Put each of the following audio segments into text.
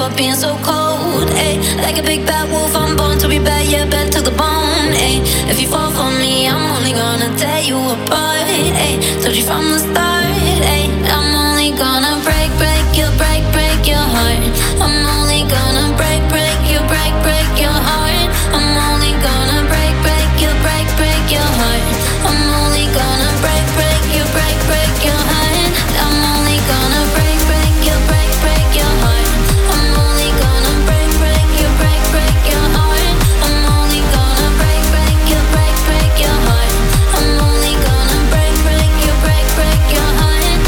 up being so cold, ayy. Like a big bad wolf, I'm born to be bad, yeah, bad to the bone, ayy. If you fall for me, I'm only gonna tear you apart, ayy. Told you from the start, ayy. I'm only gonna break your heart. I'm only gonna break your heart. I'm only gonna break your heart. I'm only gonna break your heart. I'm only gonna break your heart. I'm only gonna break your heart. I'm only gonna break your heart. I'm only gonna break your heart.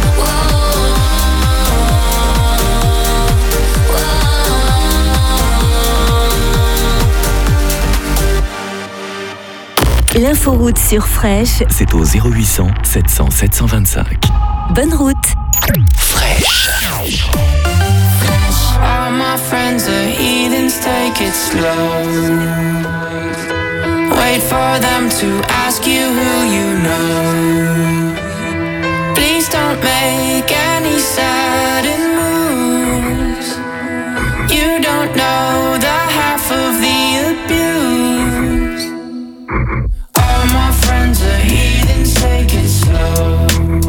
L'inforoute sur Fresh, c'est au 0800 700 725. Bonne route. Fresh. All my friends are heathens, take it slow. Wait for them to ask you who you know. Please don't make any sudden moves. You don't know the half of the abuse. All my friends are heathens, take it slow.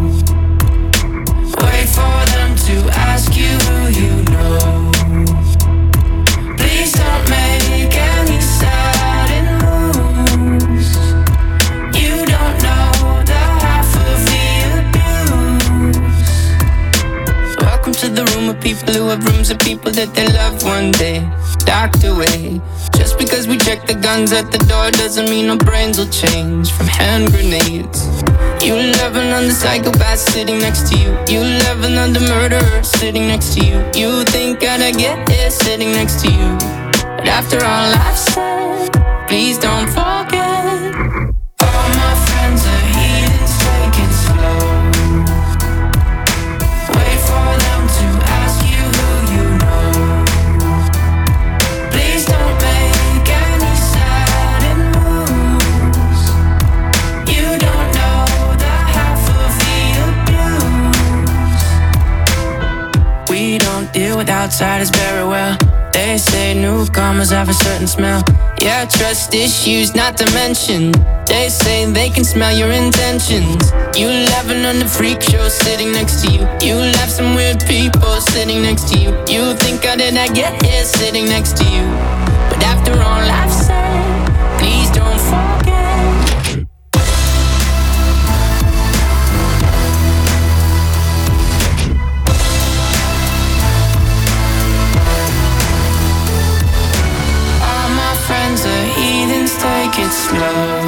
Wait for them to ask you who you know. Please don't make any sudden moves. You don't know the half of the abuse. Welcome to the room of people who have rooms of people that they love one day docked away. Just because we check the guns at the door doesn't mean our brains will change from hand grenades. You love another psychopath sitting next to you. You love another murderer sitting next to you. You think I'd get here sitting next to you. But after all I've said, please don't forget. All my friends are heathens, take it slow. Wait for them to ask you who you know. Please don't make any sudden moves. You don't know the half of the abuse. We don't deal with outsiders very well. They say newcomers have a certain smell. Yeah, trust issues not to mention. They say they can smell your intentions. You laughing on the freak show sitting next to you. You laugh some weird people sitting next to you. You think how did I get here sitting next to you. But after all I've said, please don't forget. Friends are heathens, take it slow.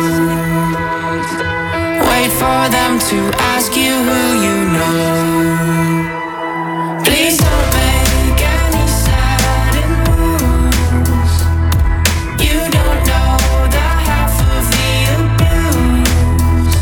Wait for them to ask you who you know. Please don't make any sudden moves. You don't know the half of the abuse.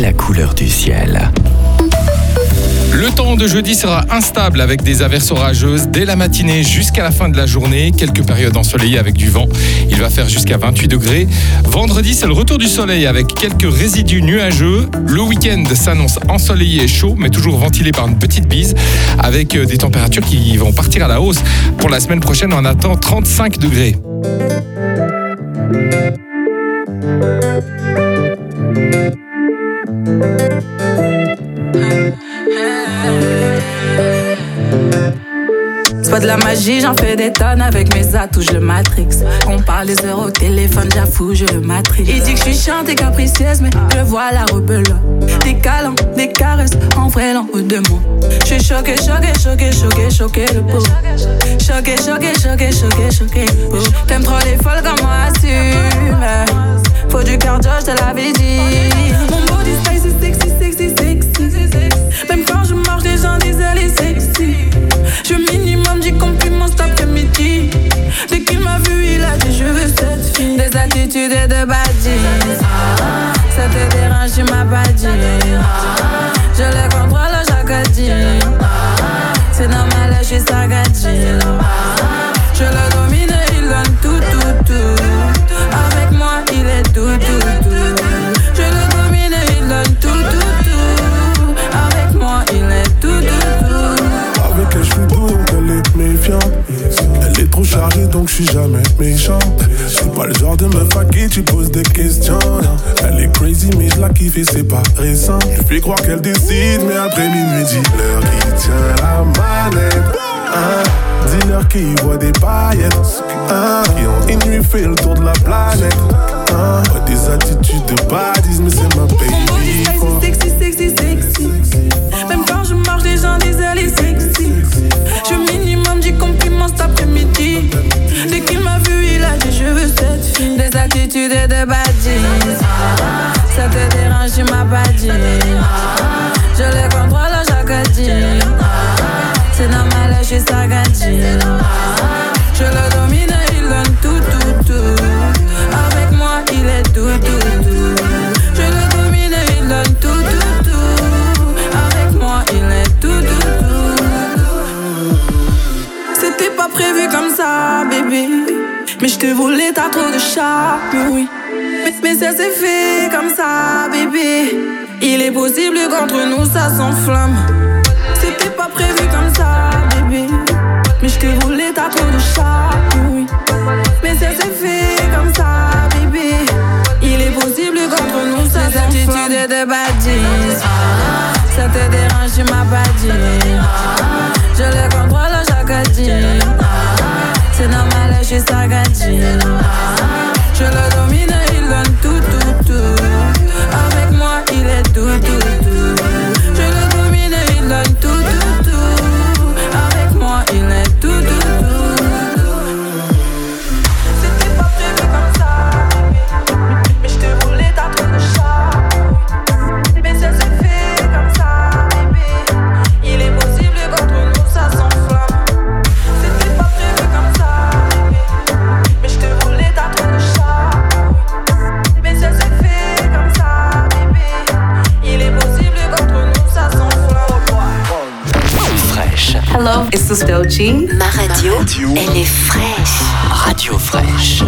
la couleur du ciel. Le temps de jeudi sera instable avec des averses orageuses dès la matinée jusqu'à la fin de la journée. Quelques périodes ensoleillées avec du vent. Il va faire jusqu'à 28 degrés. Vendredi, c'est le retour du soleil avec quelques résidus nuageux. Le week-end s'annonce ensoleillé et chaud, mais toujours ventilé par une petite bise avec des températures qui vont partir à la hausse. Pour la semaine prochaine, on attend 35 degrés. C'est pas de la magie, j'en fais des tonnes avec mes atouts, je le matrix. On parle des heures au téléphone, j'avoue, je le matrix. Il dit que je suis chiante et capricieuse, mais je vois la rebelle. Des câlins, des caresses, en vrai, l'en haut de moi. Je suis choqué, le pot. Choqué, le pot. T'aimes trop les folles comme moi, assume. Faut du cardio, je te l'avais dit. Mon body spicy, sexy. Même quand je marche, les gens disent elle est sexy. Je minimum 10 compliments cet après-midi. Dès qu'il m'a vu, il a dit je veux cette fille. Des attitudes et de badis. Ça te dérange, tu m'as pas dit. Je les contrôle chaque dit. C'est normal, je suis sagadi. Je le domine, il donne tout. Avec moi, il est tout. Je le domine, il donne tout. Avec moi, il est tout. Avec elle, je suis doux, donc elle est méfiante. Elle est trop chargée, donc je suis jamais méchant. Je suis pas le genre de meuf à qui tu poses des questions. Elle est crazy, mais je la kiffe et c'est pas récent. Je fais croire qu'elle décide, mais après minuit, dis-leur qui tient la manette. Dis-leur qui voit des paillettes. Qui ont une nuit fait le tour de la planète. Pas des attitudes de badis, mais c'est ma baby. Mon body sexy. Même quand je marche, les gens disent elle est sexy. Je minimum 10 compliments cet après-midi. Dès qu'il m'a vu, il a dit je veux cette fille. Des attitudes et de badis. Ça te dérange, tu m'as pas dit. Je les contrôle chaque dit. C'est normal, je suis sagadi. Je le domine, il donne tout. Avec moi, il est tout. Je le domine, il donne tout. Avec moi, il est tout. C'était pas prévu comme ça, bébé. Mais je te voulais, t'as trop de charme, oui. Mais ça s'est fait comme ça, bébé. Il est possible qu'entre nous ça s'enflamme. C'était pas prévu comme ça, bébé. Mais je te voulais, t'as trop de charme, oui. Mais ça s'est fait comme ça, bébé. Il est possible qu'entre nous ça s'enflamme. Des attitudes de badis. Ça te dérange, tu m'as pas dit. Je les contrôle chaque dit. C'est normal, je suis sagadi. Je le domine, il donne tout. Avec moi, il est tout. Je le domine, il donne tout. Avec moi, il est tout. C'était pas prévu comme ça, mais je te voulais, t'as trop de charme. Mais ça s'est fait comme ça, bébé. Il est possible qu'entre nous ça s'enflamme. C'était pas prévu comme ça, bébé. Mais je te voulais, t'as trop de charme. Mais ça s'est fait comme ça, bébé. Il est possible qu'entre nous ça s'enflamme. Fraîche. Hello, it's Dochi. Ma radio, elle est fraîche. Radio fraîche.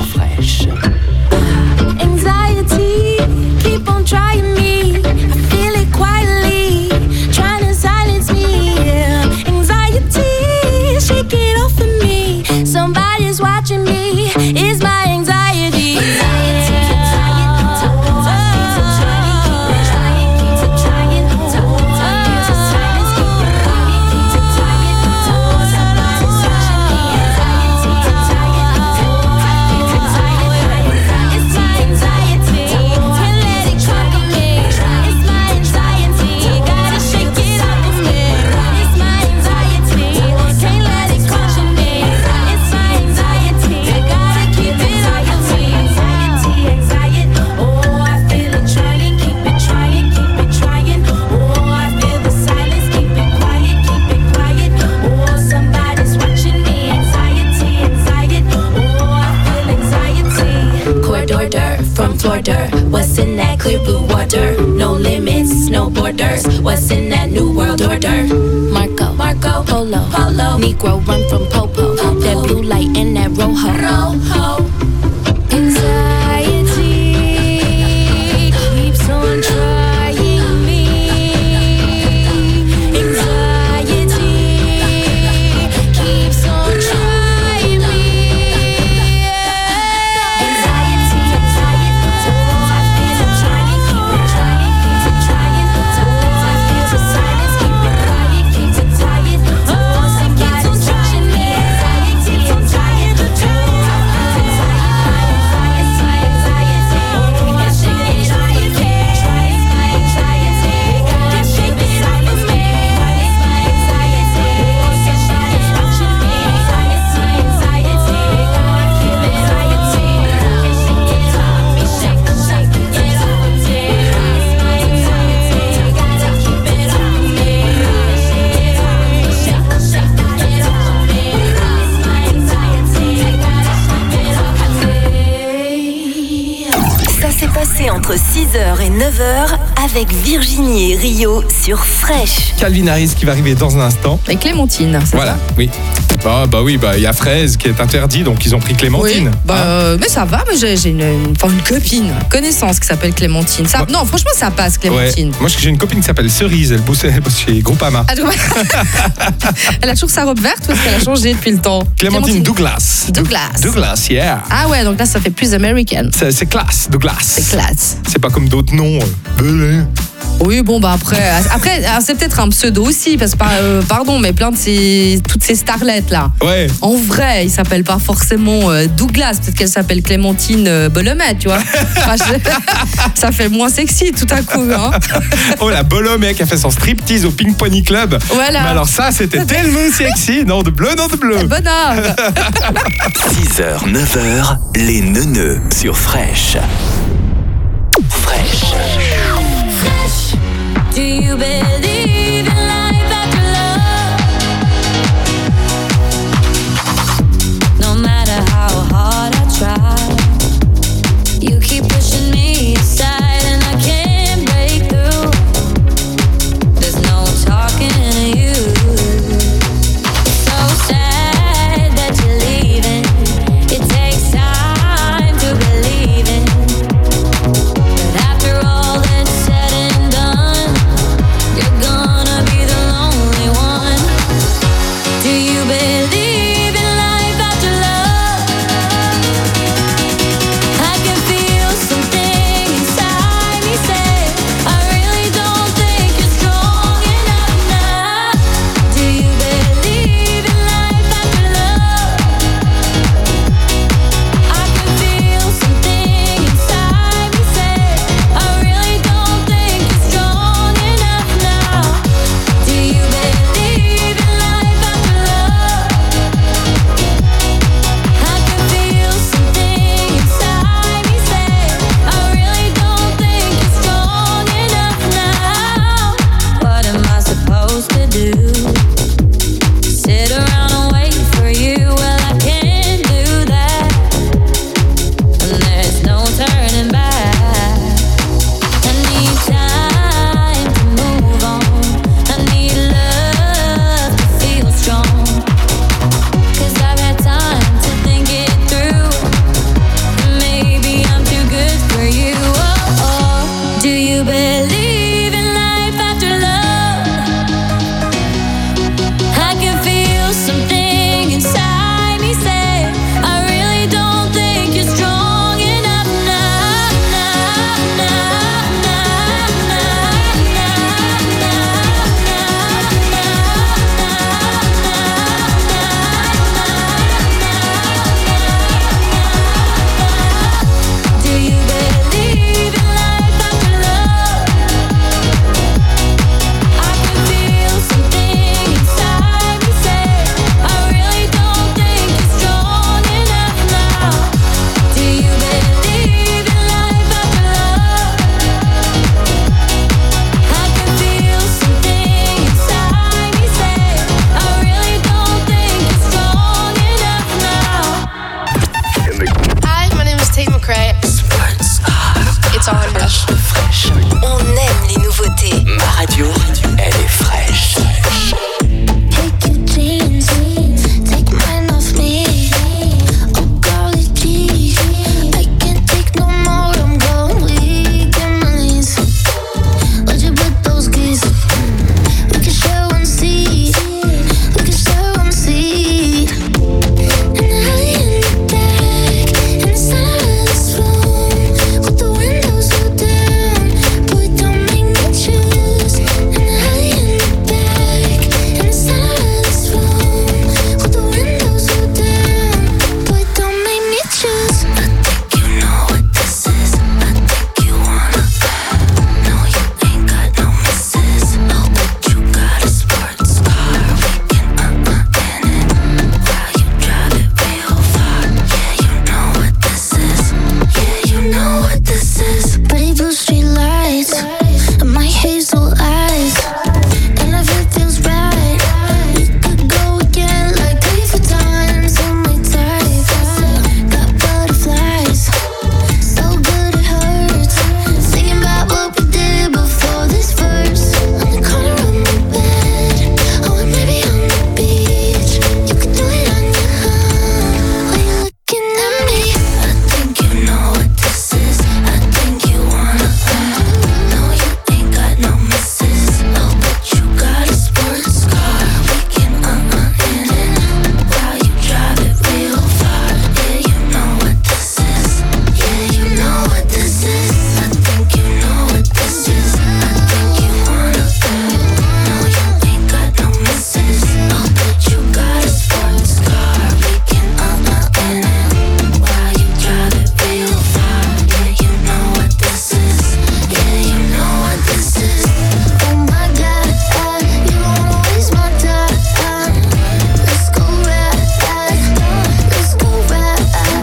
Anxiety, keep on trying me. I feel it quietly, trying to silence me. Yeah. Anxiety, shake it off of me. Somebody's watching me. It's my anxiety. It's my anxiety. Can't let it conquer me. orders. What's in that new world order? Marco, Polo, Negro run from Popo. That blue light and that Rojo. Anxiety keeps on trying me. Anxiety keeps on trying me. Anxiety, so I feel I'm trying, keep it trying, keep it trying. So I feel the silence, keep it quiet, keep it tired. So somebody's touching me. Anxiety, I'm tired of Entre 6h et 9h avec Virginie et Rio sur Fresh. Calvin Harris qui va arriver dans un instant. Et Clémentine, c'est voilà, ça oui. Il y a Fraise qui est interdit, donc ils ont pris Clémentine. Oui, mais ça va, mais j'ai une copine, connaissance qui s'appelle Clémentine. Ça, non, franchement, ça passe, Clémentine. Ouais. Moi, j'ai une copine qui s'appelle Cerise, elle bosse chez Groupama. Elle a toujours sa robe verte ou est-ce qu'elle a changé depuis le temps? Clémentine Douglas. Douglas, yeah. Ah ouais, donc là, ça fait plus américaine. C'est classe, Douglas. C'est classe. C'est pas comme d'autres noms. Oui, bon, après, c'est peut-être un pseudo aussi, parce que, pardon, mais plein de toutes ces starlettes là. Ouais. En vrai, ils s'appellent pas forcément Douglas, peut-être qu'elle s'appelle Clémentine Bolomet, tu vois. Ça fait moins sexy tout à coup, hein. Oh, la Bolomet qui a fait son striptease au Pink Pony Club. Voilà. Mais alors ça, c'était tellement sexy. Non de bleu. Bonheur. 6h, 9h, les neuneux sur Fresh. Fresh. Do you believe in life after love? No matter how hard I try, you keep pushing me aside and I can't break through. There's no talking to you. So sad that you're leaving. It takes time to believe in. But after all that's said and done, you're radio, elle est fraîche. Take your jeans, take mine off me. Oh golly gee, I can't take no more. I'm going weak in my knees. Where'd you put those keys? We can share one seat. We can share one seat. And I in the back, in the center of this room, with the windows rolled down. Boy, don't make me choose. And I in the back, in the center of this room, with the windows rolled down. Boy, don't make me choose. I think you know what this is. I think you wanna. No, you ain't got no misses. Oh, but you got a sports car. We can in it while you drive it real far. Yeah, you know what this is. Yeah, you know what this is. Pretty blue street lights and my hazel eyes. And if it feels right, we could go again like 3-4 times. On my type, got butterflies, so good it hurts. Thinking about what we did before this verse. On the corner of my bed, or maybe on the beach. You could do it on your own while you're looking at me. I think you know what this is. I think you wanna. No, you ain't got no misses. Oh, but you got a sports car. We can in it while you drive it real far. Yeah, you know what this is. Yeah, you know what this is. I think you know what this is. I think you wanna. No, you ain't got no misses. Oh, but you got a sports car. We can in it while you drive it real far. Yeah, you know what this is. Yeah, you know what this is. Oh my God, you wanna waste my time? Let's go ride, let's go ride.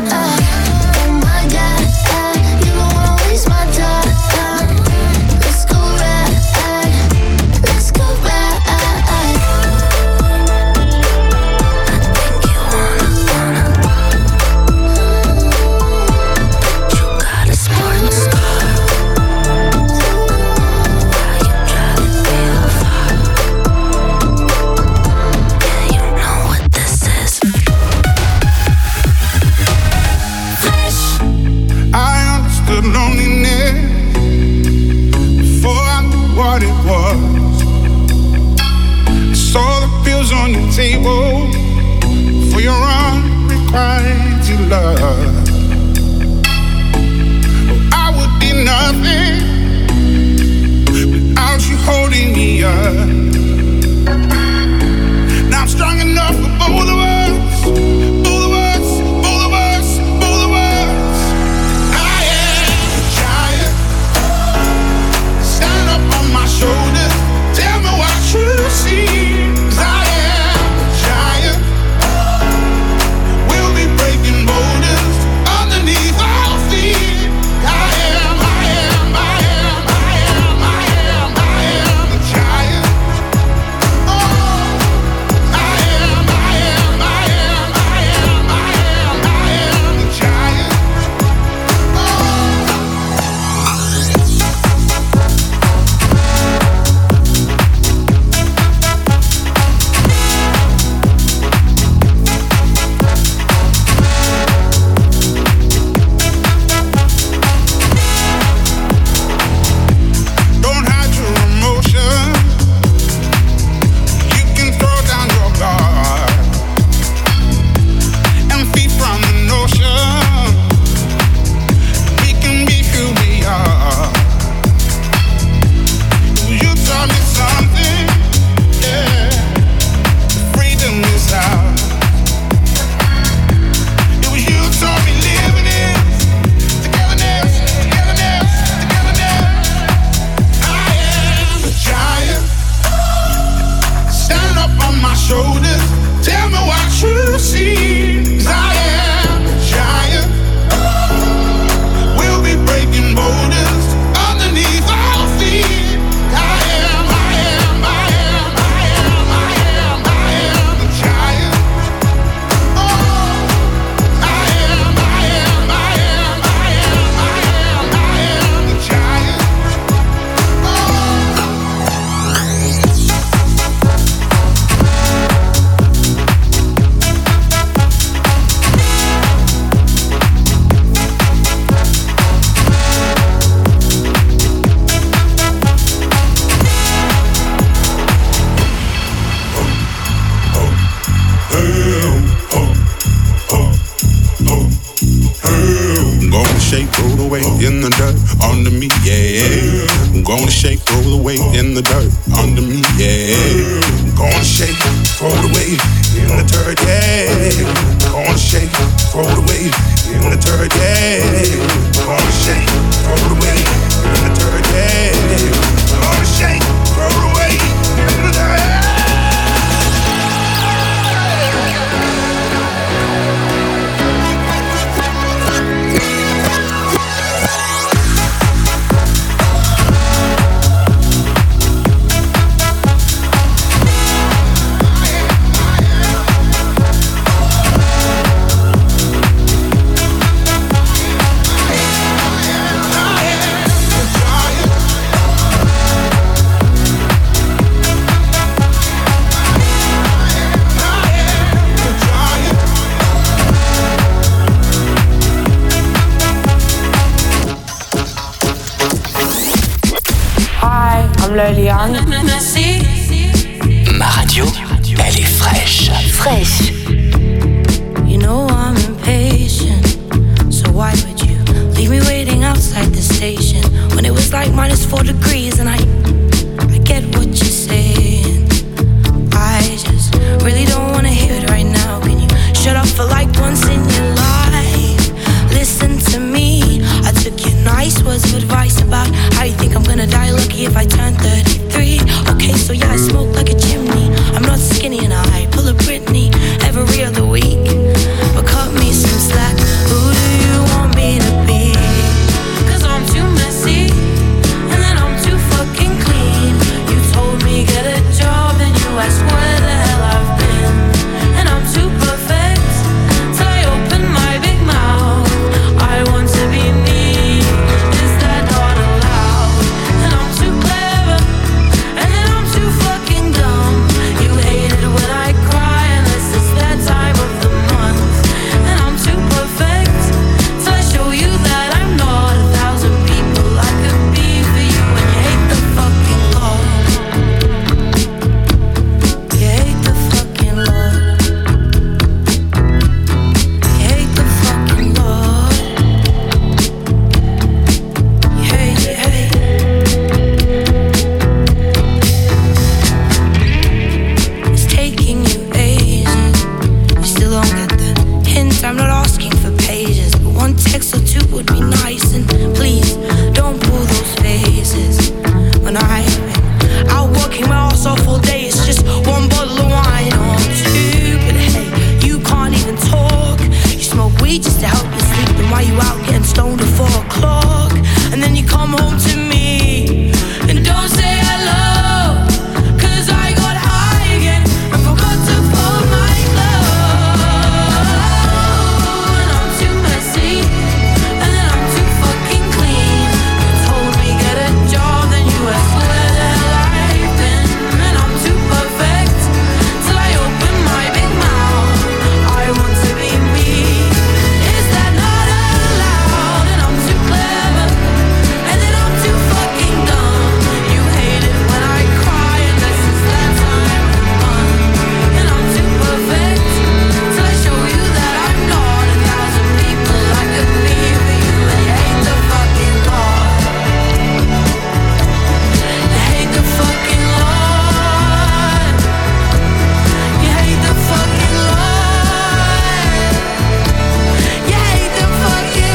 Oh my God, you wanna waste my time? Let's go ride, let's go ride. I think you wanna. You got a sports car. While you drive it real far. Yeah, you know what this is. I understood loneliness before I knew what it was. I saw the pills on your table for your unrequited love. Oh, I would be nothing without you holding me up. Now I'm strong enough for both of us, both of us, both of us, both of us. I am a giant. Stand up on my shoulders. Tell me what you see. 'Cause I am a giant. We'll be breaking boulders underneath our feet. I am, I am, I am, I am, I am, I am a giant. Oh, I am, I am, I am, I am, I am, I am a giant. Don't hide your emotion. You can throw down your guard and feed from the notion. We can be who we are. You taught me something, yeah. Freedom is ours. It was you taught me living is togetherness, togetherness, togetherness. I am a giant. Stand up on my shoulders. Tell me what you see. 'Cause I am a giant. We'll be breaking boulders underneath our feet. I am, I am, I am, I am, I am, I am a giant. Oh, I am, I am, I am, I am, I am, I am a giant. Oh. weight in the dirt under me, yeah. I'm gonna shake, throw the weight in the dirt under me, yeah. I'm gonna shake, throw the weight in the dirt, yeah. I'm gonna shake, throw the weight in the dirt, yeah. I'm gonna shake, throw the weight in the dirt, yeah. I'm gonna shake, throw the weight in the dirt. Loliane. Ma radio, elle est fraîche. Fraîche. You know I'm impatient, so why would you leave me waiting outside the station when it was like -4 degrees? And I get what you're saying. I just really don't wanna hear it right now. Can you shut up for like once in your life? Listen to me. I took your nice words of advice about how you think I'm gonna die lucky if I turn 33. Okay, so yeah, I smoke like a chimney. I'm not skinny and I pull a Britney every other week. But cut me some slack. Who do you want me to be? 'Cause I'm too messy and then I'm too fucking clean. You told me get a job and you asked where the hell I've been. And I'm too perfect till I open my big mouth. I want to be me. Is that not allowed? And I'm too clever and then I'm too fucking dumb. You hate it when I cry unless it's that time of the month. And I'm too perfect till I show you that I'm not 1,000 people I could be for you. And you hate the fucking Lord. You hate the fucking Lord. You hate the fucking Lord. You hate, you hate. It's taking you ages. You still don't get the hint. I'm not asking for pages, but one text or two would be nice. And please don't pull those faces when I've been out working my ass off all day. It's just one bottle of wine or two, but hey, you can't even talk. You smoke weed just to help you sleep. Then why you out getting stoned at 4 o'clock? And then you come home to me and don't say hello. 'Cause I got high again and forgot to fold my clothes. And I'm too messy and then I'm too fucking clean. You told me get a job, then you asked where the hell I've been. And I'm too perfect till I open my big mouth. I want to be me. Is that not allowed? And I'm too clever and then I'm too fucking dumb. You hate it when I cry unless it's that time of the month. And I'm too perfect till I show you that I'm not 1,000 people I could be for you. And you hate the fucking Lord. You hate the fucking Lord. You hate the fucking Lord. You hate the fucking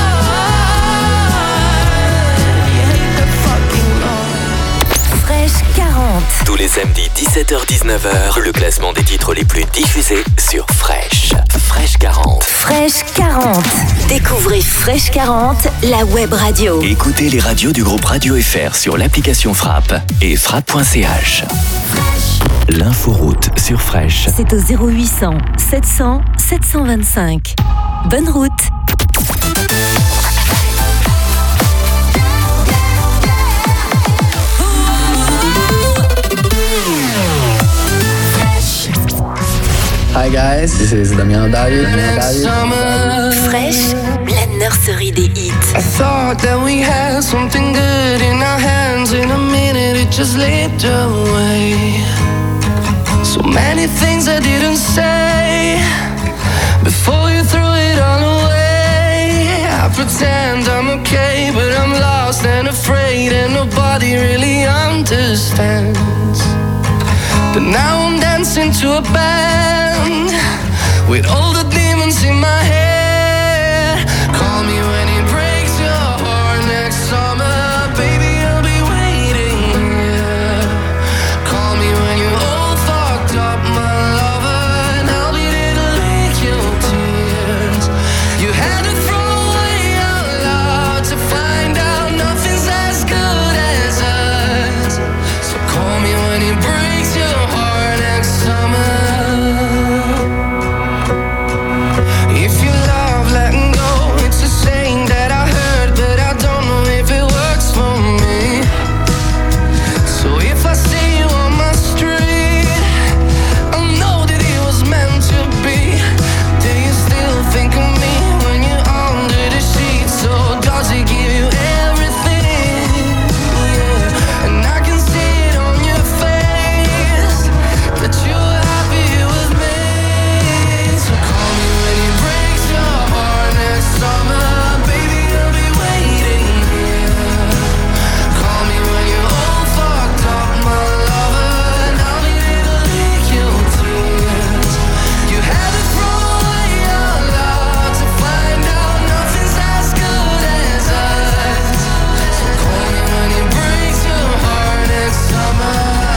Lord. You hate the fucking Lord. Fraîche 40. Tous les samedis 17h-19h, le classement des titres les plus diffusés sur Fraîche. Fraîche 40. Fraîche 40. Découvrez Fraîche 40, la web radio. Écoutez les radios du groupe Radio FR sur l'application Frappe et frappe.ch. L'inforoute sur Fraîche. C'est au 0800 700 725. Bonne route. Hi guys, this is Damien David. Fraîche, la nurserie des hits. I thought that we had something good in our hands. In a minute it just slipped away. So many things I didn't say before you threw it all away. I pretend I'm a okay, but I'm lost and afraid, and nobody really understands. But now I'm dancing to a band with all the demons in my head. Call me when it breaks your heart next summer, baby, I'll be waiting here. Call me when you're all fucked up, my lover, and I'll be there to lick your tears. You had to throw away our love to find out nothing's as good as us. So call me when it breaks your heart next summer. If you love letting go, it's a saying that I heard, but I don't know if it works for me. So if I see you on my street, I'll know that it was meant to be. Do you still think of me when you're under the sheets? So does it give you everything? Yeah, and I can see it on your face that you're happy with me. So call me when it breaks your heart next summer, baby, I'll be waiting here. Call me when you're all fucked up, my lover, and I'll be there to lick your tears. You had to throw away your love to find out nothing's as good as us. So call me when it breaks your heart next summer.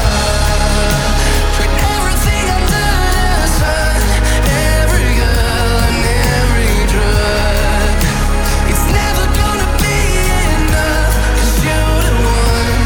Put everything under the sun, every girl and every drug. It's never gonna be enough, 'cause you're the one.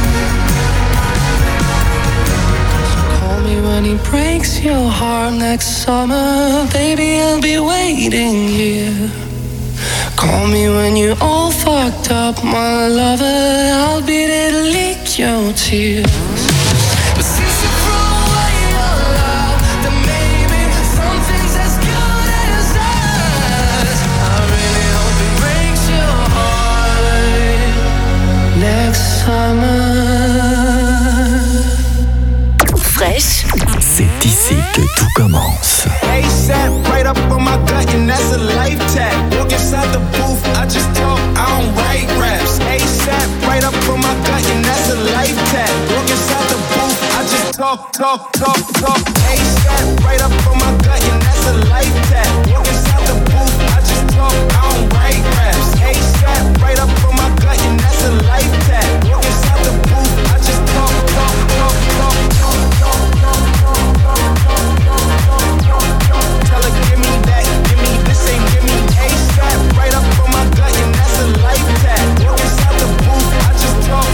So call me when it breaks your heart next summer, baby, I'll be waiting here. Call me when you're all fucked up, my lover, I'll be there to lick your tears. But since you threw away your love, then maybe something's as good as us. I really hope it breaks your heart next summer. Fresh. C'est ici que tout commence. ASAP, right up on my gut, and that's a life tag. Walk inside the booth, I just talk, I don't write raps. ASAP, right up on my gut, and that's a life tag. Walk inside the booth, I just talk. ASAP, right up on my gut, and that's a life tag. Walk inside the booth, I just talk, I don't write raps. ASAP, right up on my gut, and that's a life tag. Walk inside the booth, I just talk. Tell her, give me that, give me this, ain't give me ASAP, right up on my gut, and that's a life tag. Walk inside the booth, I just talk.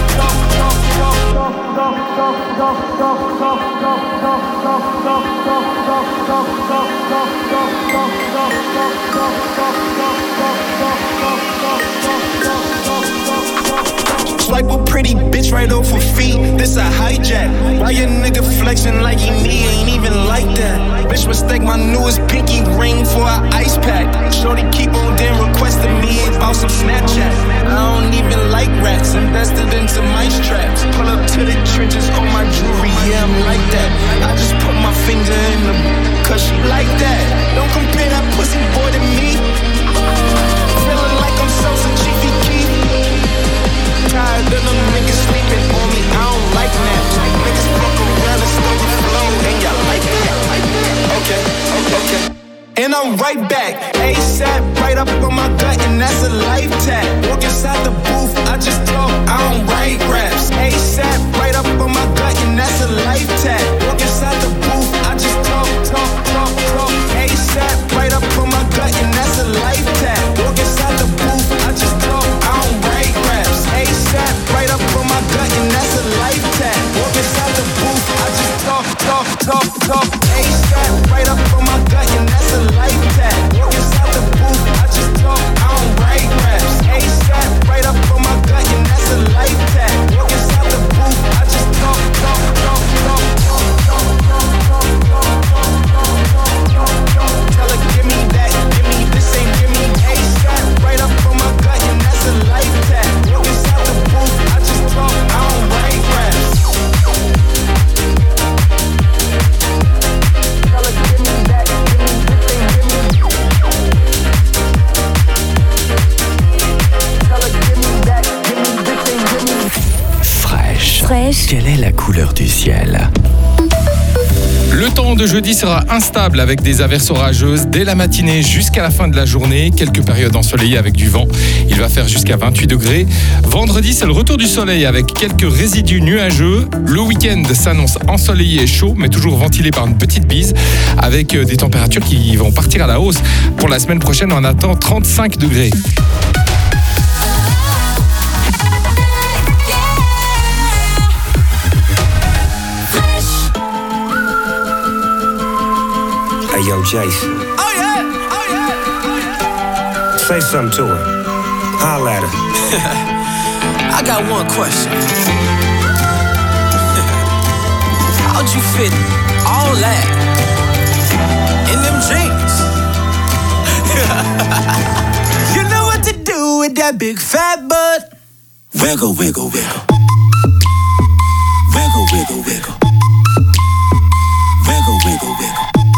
Swipe a pretty bitch right off her feet, this a hijack. Why your nigga flexing like he me, ain't even like that. Bitch mistake my newest pinky ring for an ice pack. Shorty keep on damn requesting me about some Snapchat. I don't even like rats, invested into mice traps. Pull up to the trenches on my jewelry, yeah I'm like that. I just put my finger in the cause she like that. Don't compare that pussy boy to me. Feeling like I'm Sosa Chiefy Keef. Tired of them niggas sleeping on me, I don't like naps. Niggas fuck around and story flow, and y'all like that. Okay. And I'm right back, ASAP, right up on my gut, and that's a life tag. Walk inside the booth, I just talk, I don't write raps. ASAP, right up on my gut, and that's a life tag. Walk inside the booth, I just talk. ASAP, right up on my gut, and that's a life tag. Walk inside the booth, I just talk, I don't write raps. ASAP, right up on my gut, and that's a life tag. Walk inside the booth, I just talk. ASAP, right up on my gut, and that's a life tag. Walk inside the booth, I just talk, I don't write raps. ASAP, right up on my gut, and that's a life tag. Walk inside the booth, I just talk. Tell her, give me that, give me this, ain't give me ASAP, right up on my gut, and that's a life tag. Walk inside the booth, I just talk, I don't write raps. Quelle est la couleur du ciel? Le temps de jeudi sera instable avec des averses orageuses dès la matinée jusqu'à la fin de la journée. Quelques périodes ensoleillées avec du vent. Il va faire jusqu'à 28 degrés. Vendredi, c'est le retour du soleil avec quelques résidus nuageux. Le week-end s'annonce ensoleillé et chaud, mais toujours ventilé par une petite bise, avec des températures qui vont partir à la hausse. Pour la semaine prochaine, on attend 35 degrés. Hey, yo, Jason. Oh yeah, oh yeah, oh yeah. Say something to her. Holla at her. I got one question. How'd you fit all that in them jeans? You know what to do with that big fat butt. Wiggle, wiggle, wiggle. Wiggle, wiggle, wiggle. Wiggle, wiggle, wiggle.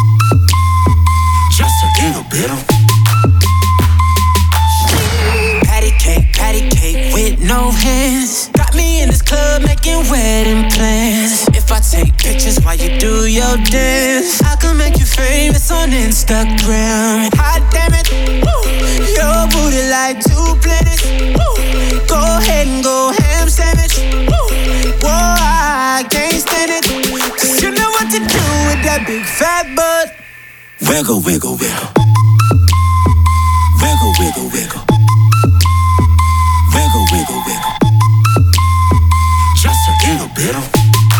Just a little bit of patty cake with no hands. Got me in this club making wedding plans. If I take pictures while you do your dance, I can make you famous on Instagram. Hot damn it, woo. Your booty like 2 planets. Woo. Go ahead and go ham sandwich. Woo. Whoa, I can't stand it. 'Cause you know what to do with that big fat butt. wiggle, wiggle, wiggle. Wiggle, wiggle, wiggle. Wiggle, wiggle, wiggle. Just a little bit of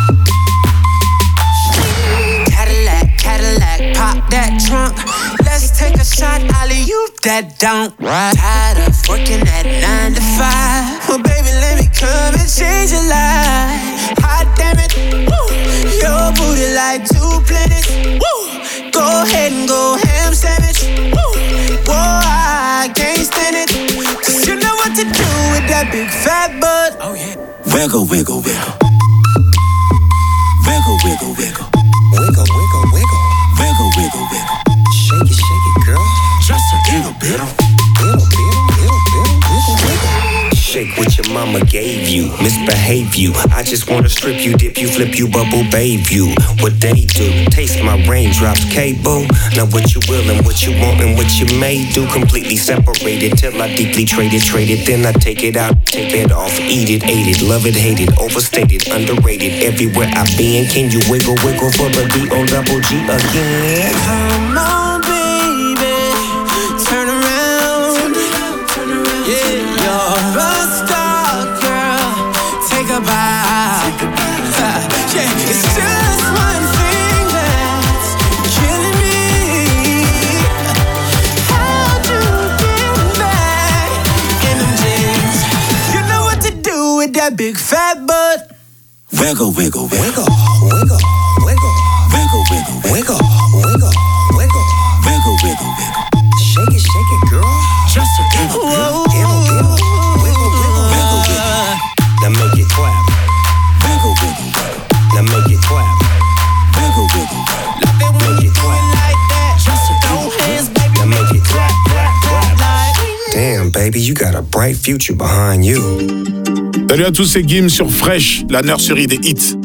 Cadillac, pop that trunk. Let's take a shot, alley-oop that don't. Tired of working at 9 to 5. Well, baby, let me come and change your life. Hot damn it, woo. Your booty like 2 planets. Woo. Go ahead and go ham sandwich. Woo. Whoa, I can't stand it. 'Cause you know what to do with that big fat butt. Oh yeah. wiggle, wiggle, wiggle. Wiggle, wiggle, wiggle. Wiggle, wiggle, wiggle. Wiggle, wiggle, wiggle. Shake it, girl. Just a little bit of wiggle, wiggle. Shake what your mama gave you, misbehave you. I just wanna strip you, dip you, flip you, bubble babe you. What they do, taste my raindrops, cable. Now what you will and what you want and what you may do. Completely separated till I deeply trade it. Then I take it out, take it off, eat it, ate it, love it, hate it, overstated, underrated. Everywhere I've been, can you wiggle, wiggle for the D-O-double-G again? Come on, baby, turn around. Yeah, you're a star, girl. Take a bow. Yeah, it's just one thing that's killing me. How'd you get back in them jeans? You know what to do with that big fat butt. Wiggle, wiggle, wiggle. Wiggle, wiggle. Wiggle, wiggle, wiggle. Wiggle, wiggle. Wiggle, wiggle, wiggle. Shake it, girl. Just a little bit. Wiggle, wiggle, wiggle. Now make it clap. Wiggle, wiggle, wiggle. Now make it clap. Wiggle, wiggle, wiggle. Make it clap. Just throw hands, baby. Now make it clap, clap, clap. Damn, baby, you got a bright future behind you. Salut à tous, c'est Gims sur Fresh, la nurserie des hits.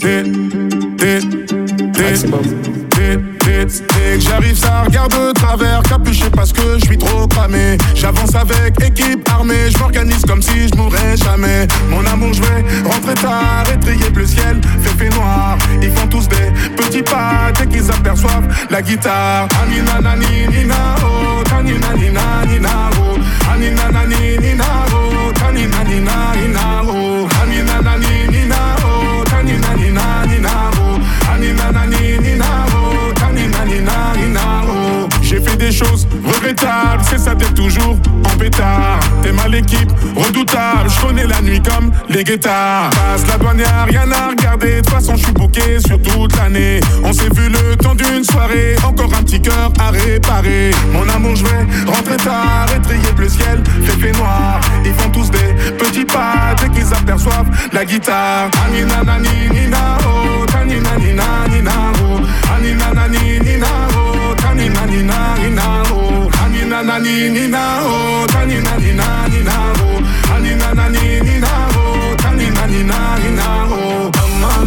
Dès que j'arrive, ça regarde de travers, capuché parce que je suis trop cramé. J'avance avec équipe armée, je m'organise comme si je mourrais jamais. Mon amour, je vais rentrer tard, étrier bleu ciel, fait noir. Ils font tous des petits pas dès qu'ils aperçoivent la guitare. Anina nani nina oh, tanina nina nina oh, anina nani nina oh, tanina nina nina oh, anina nani nina oh, tanina nina nina oh, anina nani nina oh, tanina nina nina oh. J'ai fait des choses regrettables, c'est ça t'es toujours en pétard. T'es mal équipe, redoutable, je connais la nuit comme les guettards. Passe la douane, y'a rien à regarder, de toute façon je suis booké sur toute l'année. On s'est vu le temps d'une soirée, encore un petit cœur à réparer. Mon amour, je vais rentrer tard, étrier bleu ciel, fait noir. Ils font tous des petits pas dès qu'ils aperçoivent la guitare. Anina nani nina oh, tanina nina nina oh, anina nani nina oh, tanina nina nina oh, anina nani nina oh, tanina nina nina oh, anina nani nina oh, tanina nina nina oh. Come on.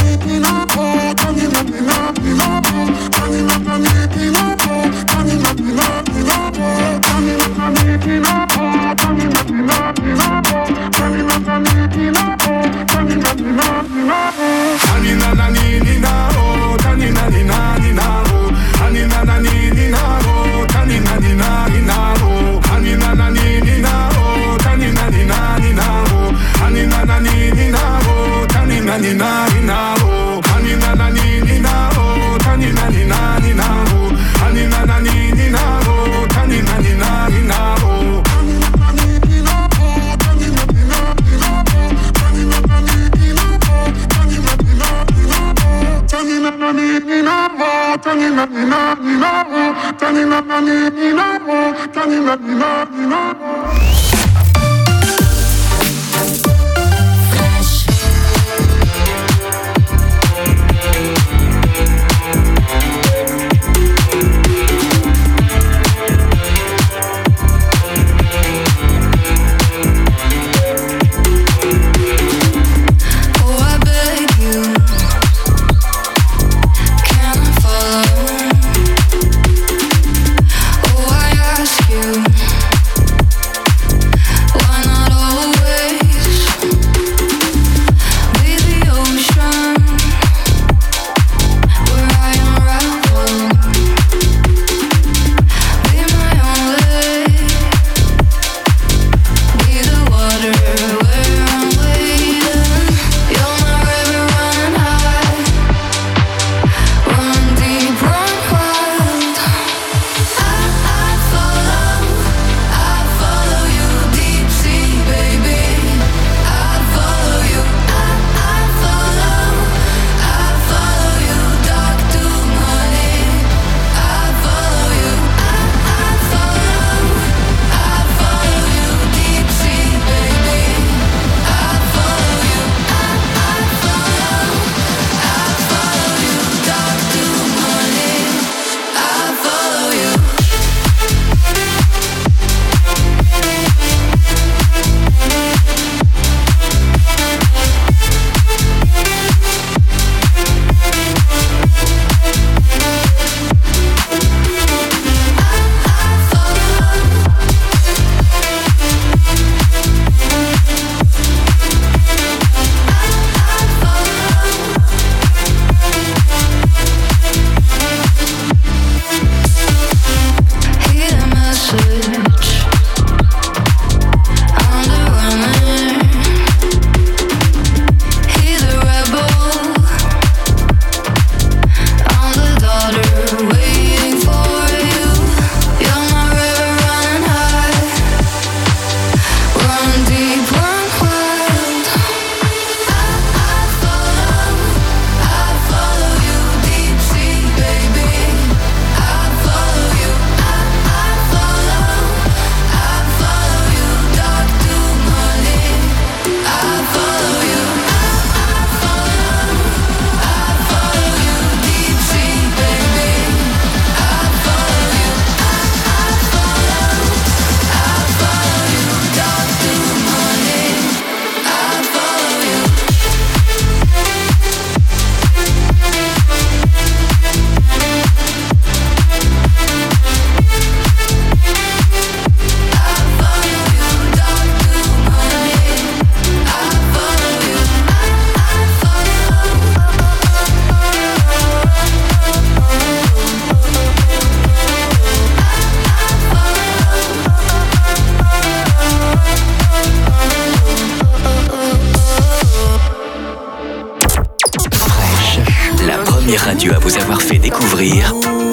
première radio à vous avoir fait découvrir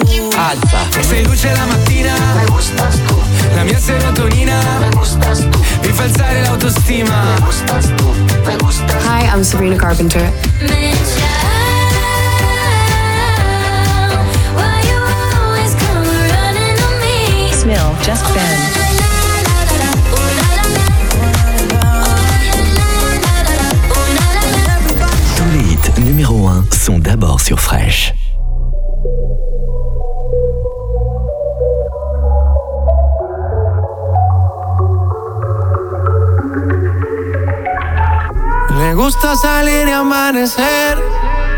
Alpha. Sei luce la mattina, me gustas tu. La mia serotonina, me gustas tu. Mi fa alzare l'autostima, me gustas tu. Me gustas. Hi, I'm Sabrina Carpenter. Smil, Just Ben. Tous les hits numéro 1 sont d'abord sur Fresh. Me gusta salir y amanecer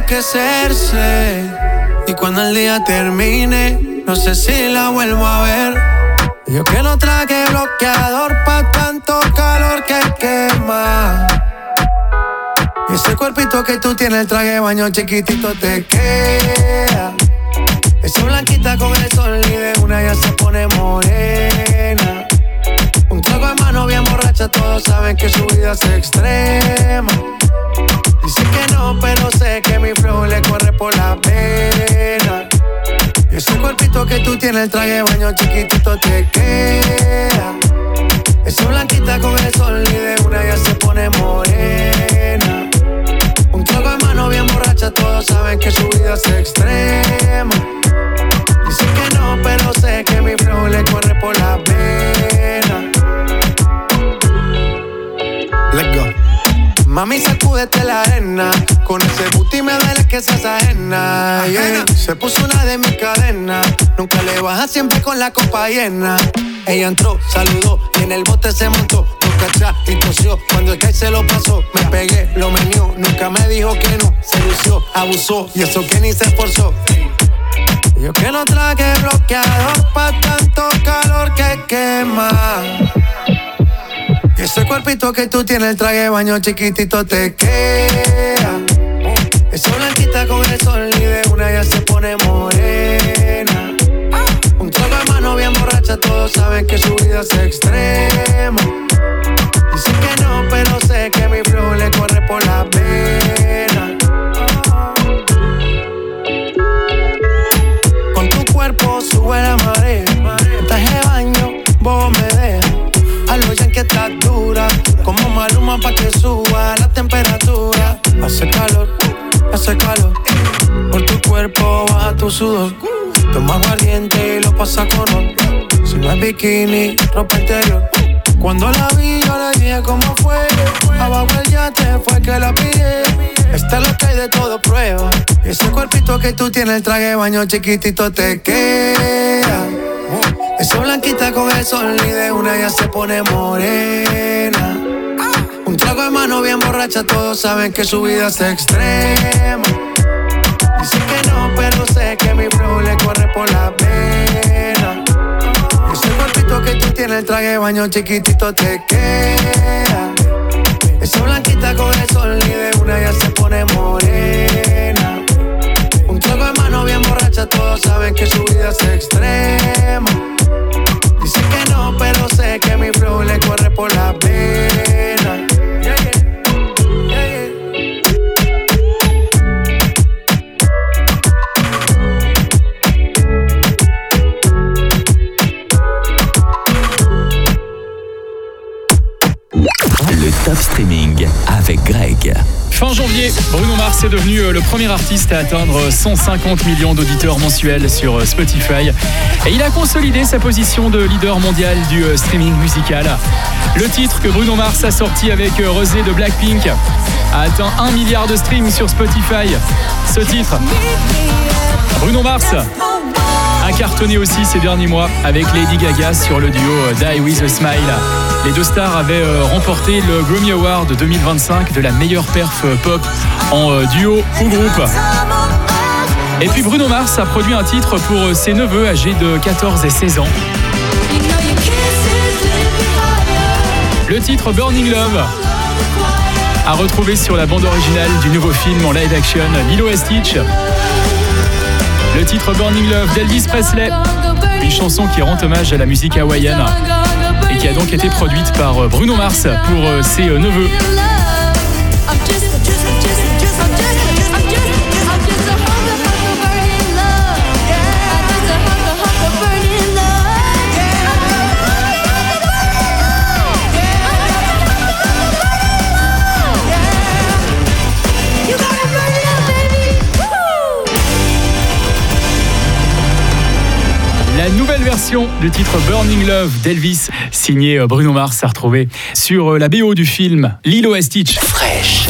enloquecerse. Y cuando el día termine, no sé si la vuelvo a ver. Yo que no traje bloqueador pa' tanto calor que quema. Y ese cuerpito que tú tienes, el traje de baño chiquitito te queda. Esa blanquita con el sol y de una ya se pone morena. Un trago de mano bien borracha, todos saben que su vida es extrema. Dice que no, pero sé que mi flow le corre por la pena. Y ese cuerpito que tú tienes, el traje de baño chiquitito te queda. Esa blanquita con el sol y de una ya se pone morena. Un trago de mano bien borracha, todos saben que su vida es extrema. Dice que no, pero sé que mi flow le corre por la pena. Let's go. Mami, sacúdete la arena. Con ese booty me duele que seas ajena, yeah. Se puso una de mis cadenas. Nunca le baja, siempre con la copa llena. Ella entró, saludó y en el bote se montó. No cachá y tosió, cuando el que se lo pasó. Me pegué, lo menió, nunca me dijo que no. Se lució, abusó y eso que ni se esforzó. Yo que no traje bloqueador pa' tanto calor que quema. Y ese cuerpito que tú tienes, el traje de baño chiquitito te queda. Esa blanquita con el sol y de una ya se pone morena. Un trago de mano bien borracha, todos saben que su vida es extrema. Dice que no, pero sé que mi flow le corre por la pena. Con tu cuerpo sube la marea. En traje de baño, vos me dejas. A lo ya que estás dura, como Maluma pa' que suba la temperatura. Hace calor, por tu cuerpo baja tu sudor. Toma aguardiente y lo pasa con ron. Si no es bikini, ropa interior. Cuando la vi yo le dije cómo fue. Abajo el yate fue que la pillé. Esta es lo que hay de todo prueba. Y ese cuerpito que tú tienes, el traje de baño chiquitito te queda. Esa blanquita con el sol y de una ya se pone morena. Un trago de mano bien borracha, todos saben que su vida es extrema. Dice que no, pero sé que mi flow le corre por la pena. Ese cuerpito que tú tienes, el traje de baño chiquitito te queda. Esa blanquita con el sol y de una ya se pone morena. Un trago de mano bien borracha, todos saben que su vida es extrema. Dice que no, pero sé que mi flow le corre por la pena. Yeah, yeah. Yeah, yeah. Le top streaming avec Greg. Fin janvier, Bruno Mars est devenu le premier artiste à atteindre 150 millions d'auditeurs mensuels sur Spotify. Et il a consolidé sa position de leader mondial du streaming musical. Le titre que Bruno Mars a sorti avec Rosé de Blackpink a atteint 1 milliard de streams sur Spotify. Ce titre, Bruno Mars a cartonné aussi ces derniers mois avec Lady Gaga sur le duo Die With A Smile. Les deux stars avaient remporté le Grammy Award 2025 de la meilleure perf pop en duo ou groupe. Et puis Bruno Mars a produit un titre pour ses neveux âgés de 14 et 16 ans. Le titre Burning Love à retrouver sur la bande originale du nouveau film en live action Lilo et Stitch. Le titre Burning Love d'Elvis Presley, une chanson qui rend hommage à la musique hawaïenne et qui a donc été produite par Bruno Mars pour ses neveux. La nouvelle version du titre Burning Love d'Elvis, signé Bruno Mars, à retrouver sur la BO du film Lilo et Stitch. Fresh.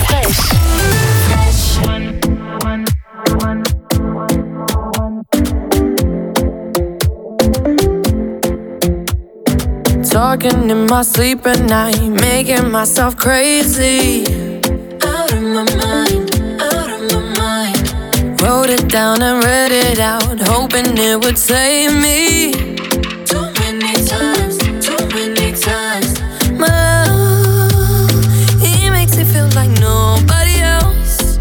Talking in my sleep at night, making myself crazy. Out of my mind, out of my mind. it down and read it out, hoping it would save me. Too many times, my love, he makes it feel like nobody else.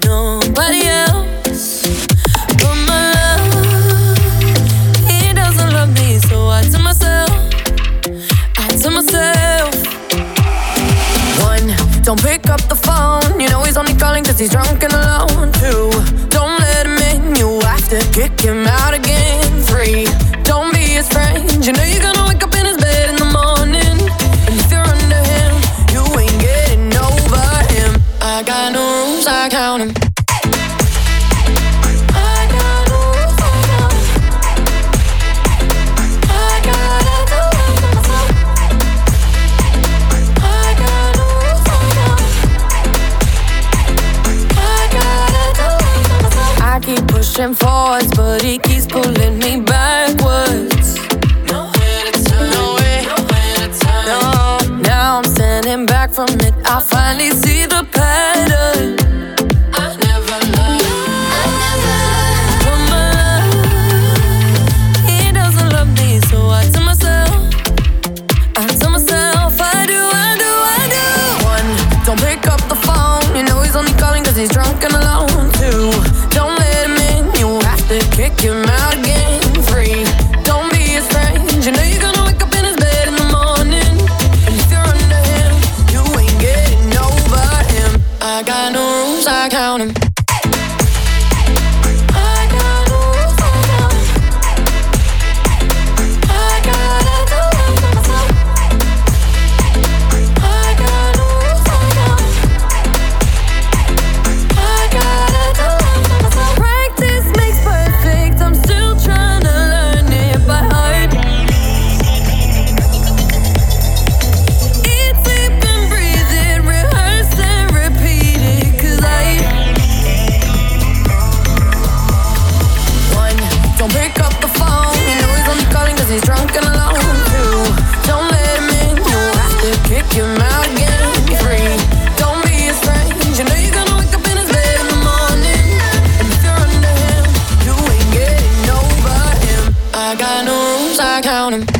But my love, he doesn't love me, so I tell myself, one, don't pick up the phone, you know he's only calling cause he's drunk and alone. Two, don't let him in, you have to kick him out again. Three, don't be his friend, you know you're gonna wake up in his bed in the morning. And if you're under him, you ain't getting over him. I got no rules, I count him. Pushing forwards, but he keeps pulling me backwards. Nowhere to turn, no. Now I'm standing back from it, I finally see the pattern. I never loved. But my love, he doesn't love me, so I tell myself, I do. One, don't pick up the phone, you know he's only calling cause he's drunk and alone. Two, don't let him in, you have to kick him out again. Three, don't be his friend, you know you're gonna wake up in his bed in the morning. And if you're under him, you ain't getting over him. I got no rules, I count him. He's drunk and alone. Two, don't let him in, you have to kick him out again. Three, don't be his friend, you know you're gonna wake up in his bed in the morning. And if you're under him, you ain't getting over him. I got no rules, I count him.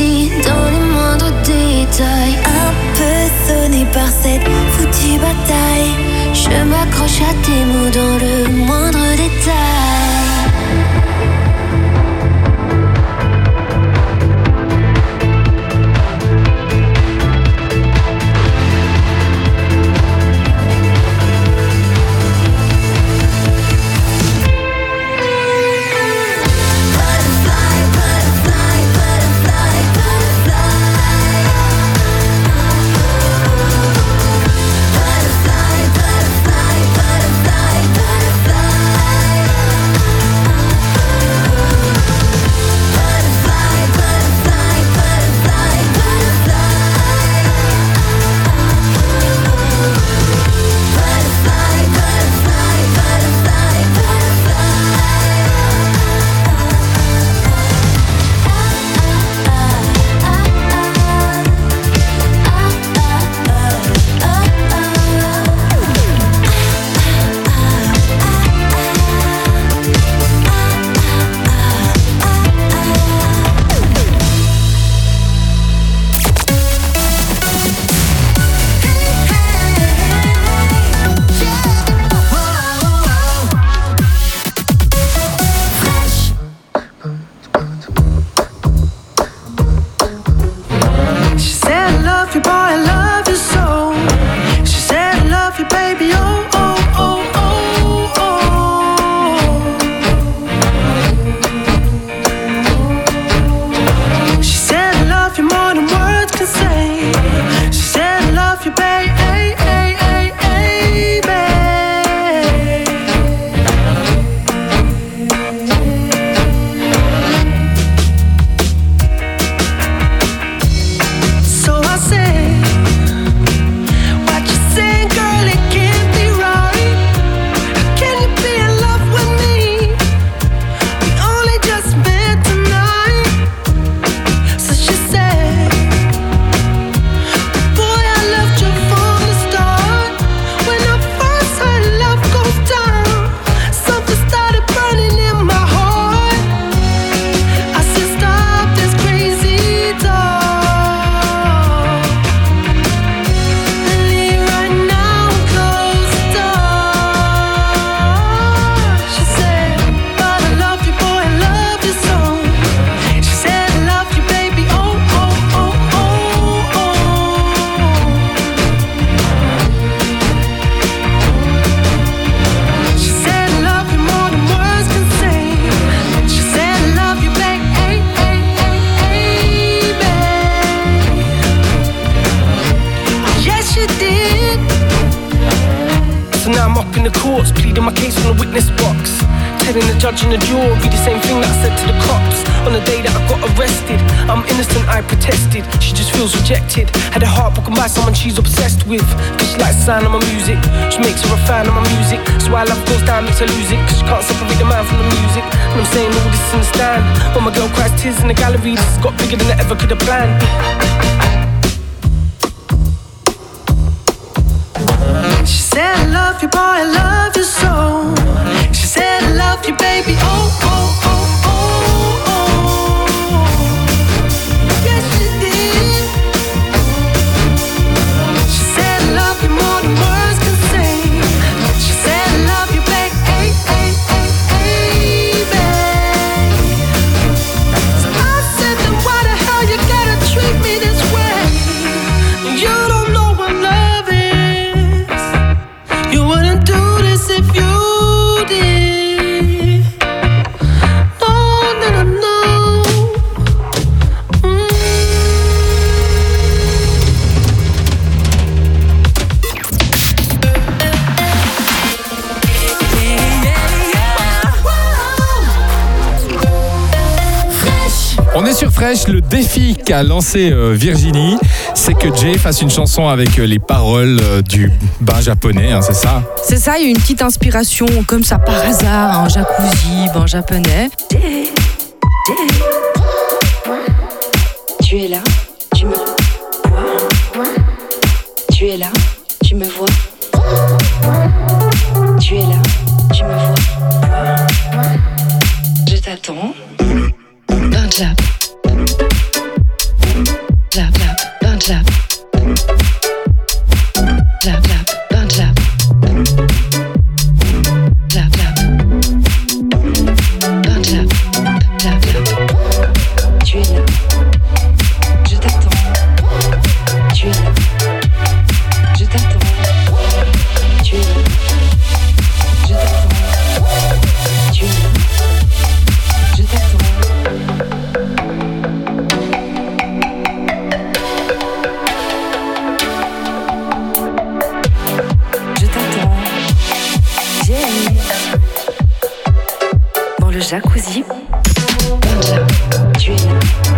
précis dans les moindres détails. Un peu sonné par cette foutue bataille, je m'accroche à tes mots dans le moindre détail. Judge in the jury, the same thing that I said to the cops on the day that I got arrested. I'm innocent, I protested. She just feels rejected. Had a heart broken by someone she's obsessed with. Cause she likes the sound of my music. She makes her a fan of my music. So why love goes down makes her lose it. Cause she can't separate the man from the music. And I'm saying all this in the stand. When my girl cries tears in the gallery, this has got bigger than I ever could have planned. She said I love you boy, I love you so. She said I love you baby, oh, oh, oh, oh, oh. Yes she did. She said I love you more than words can say. She said I love you baby, ay, ay, ay, ay, babe. So I said then why the hell you gotta treat me this way? You don't know what love is. You wouldn't do this if you did. No, no, no, no. On est sur Fresh, le défi qu'a lancé Virginie, c'est que Jay fasse une chanson avec les paroles du bain japonais, hein, c'est ça? C'est ça, il y a une petite inspiration comme ça par hasard, un jacuzzi, bain japonais. Tu es là, tu me vois. Tu es là, tu me vois. Tu es là, tu me vois. Je t'attends. Bain jap. Jab, jab, burn jab. Jab, jab. Burn jab, jab, jab. Tu es là. Je t'attends. Tu es là. Je t'attends. Tu es là. Je t'attends. Tu es là. Je t'attends. Je t'attends. J'ai dans le jacuzzi. Tu es là.